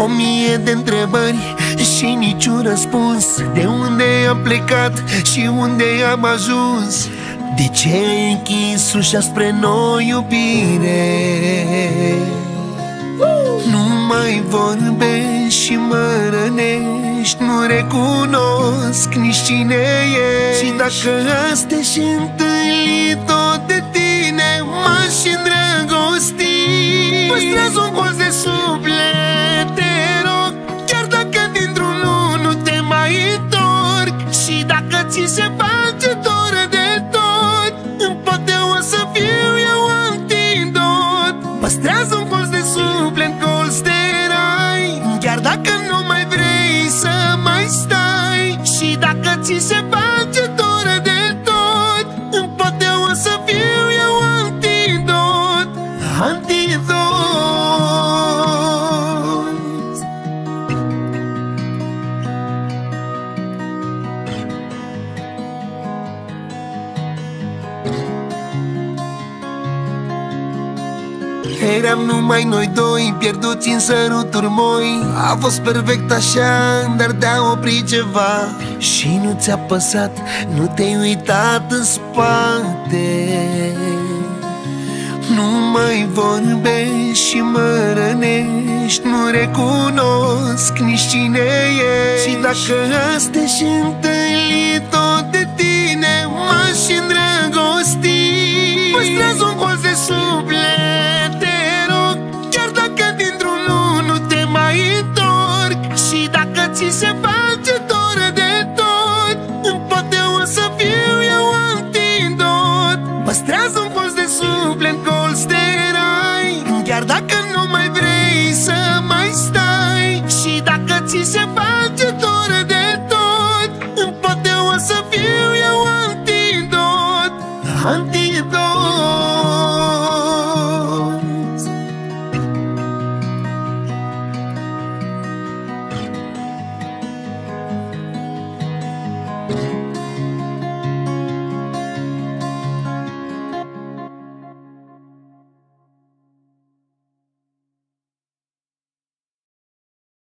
1000 de întrebări și niciun răspuns. De unde am plecat și unde am ajuns? De ce ai închis ușa spre noi, iubire? Nu mai vorbești și mă rănești, nu recunosc nici cine ești. Și dacă azi și întâlni tot de tine, m-aș îndrăgosti. Păstrează un colț de suflet, te rog, chiar dacă dintr-un nu te mai întorc. Și dacă ți se face dor de tot, poate o să fiu eu antidot. Păstrează un colț de suflet, colț de rai, chiar dacă nu mai vrei să mai stai. Și dacă ți se face dor de tot, poate o să fiu eu antidot. Antidot. Eram numai noi doi, pierduți în săruturi moi. A fost perfect așa, dar te-a oprit ceva. Și nu ți-a păsat, nu te-ai uitat în spate. Nu mai vorbești și mă rănești, nu recunosc nici cine ești. Și dacă azi și întâlni tot de tine, m-aș îndrăgosti. Păstrează un colț de suflet, te rog, chiar dacă dintr-un nu te mai întorc. Și dacă ți se face dor de tot, poate o să fiu eu antidot. Păstrează un colț de suflet, colț de rai, chiar dacă nu mai vrei să mai stai. Și dacă ți se face dor de tot, poate o să fiu eu antidot. Antidot.